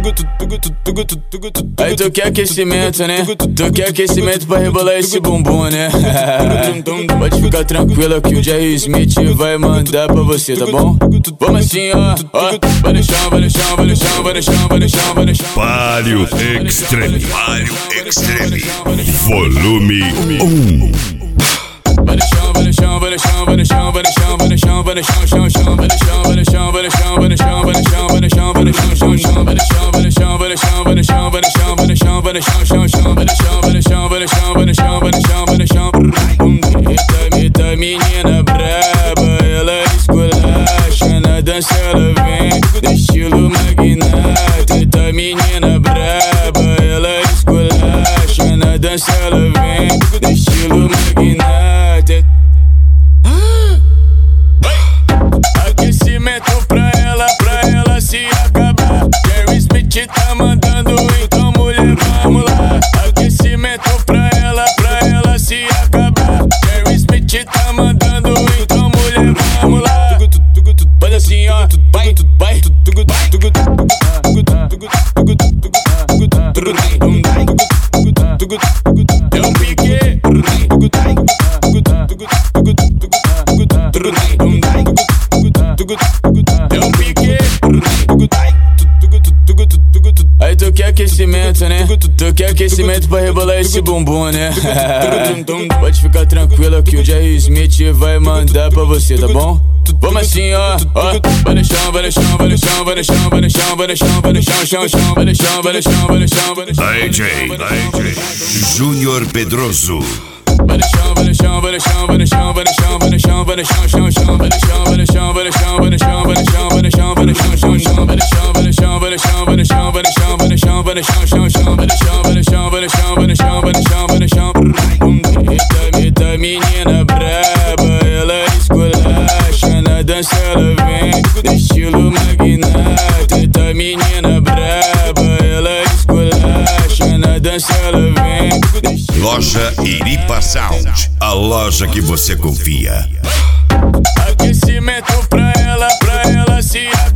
Aí tu quer aquecimento, né? Tu quer aquecimento pra rebolar esse bumbum, né? Pode ficar tranquila que o Jerry Smith vai mandar pra você, tá bom? Vamos assim, ó. Vai no chão, vai no chão, vai no chão, vai no chão, vai no chão, vai no chão. Palio Extreme. Palio Extreme. Volume 1. Vai no chão, vai no chão, vai no chão, vai no chão, vai no chão, vai no chão, vai no chão, chão, chão, vai no chão, vai no chão, vai no chão, vai no chão, vai no chão, vai no chão, vai no chão, chão, chão, vai no chão, vai no chão, vai no chão, vai no chão, vai no chão, vai no chão, vai no chão, chão, chão, vai no chão, vai no chão, vai no chão, vai no chão, vai no chão, vai no chão. Eita, menina braba, ela esculacha na dança, ela vem do estilo magnata. Eita, menina braba, ela esculacha na dança, ela vem do estilo magnata. Aquecimento pra ela se acabar. Jerry Smith tá mandando, então mulher, vamos lá. Aquecimento pra ela se acabar. Jerry Smith tá mandando, então mulher, vamos lá. Faz assim, ó, vai, vai. É um pique. É um pique. Aí tu quer aquecimento, né? Tu quer aquecimento pra rebolar esse bumbum, né? Pode ficar tranquila que o Jerry Smith vai mandar pra você, tá bom? Vamos assim, ó. Vai no chão, vai no chão, vai no chão, vai no chão, vai no chão, vai no chão, vai no chão, chão, chão, vai no chão, vai no chão, vai no chão, vai no chão. AJ Júnior Pedroso. Vai no chão, vai no chão, vai no chão, vai no chão, vai no chão, vai no chão, vai no chão, chão, chão, vai no chão, vai no chão, vai no chão, vai no chão, vai no chão, vai no chão, vai no chão, chão, chão, vai no chão, vai no chão, vai no chão, vai no chão, vai no chão, vai no chão, vai no chão, chão, chão, vai no chão, vai no chão, vai no chão, vai no chão, vai no chão, vai no chão. Eita, menina braba, ela esculacha na dança, ela vem do estilo magnata. Eita, menina braba, ela esculacha na dança, ela vem do estilo. Loja Iripa Sound, a loja que você confia. Aquecimento pra ela se acabar.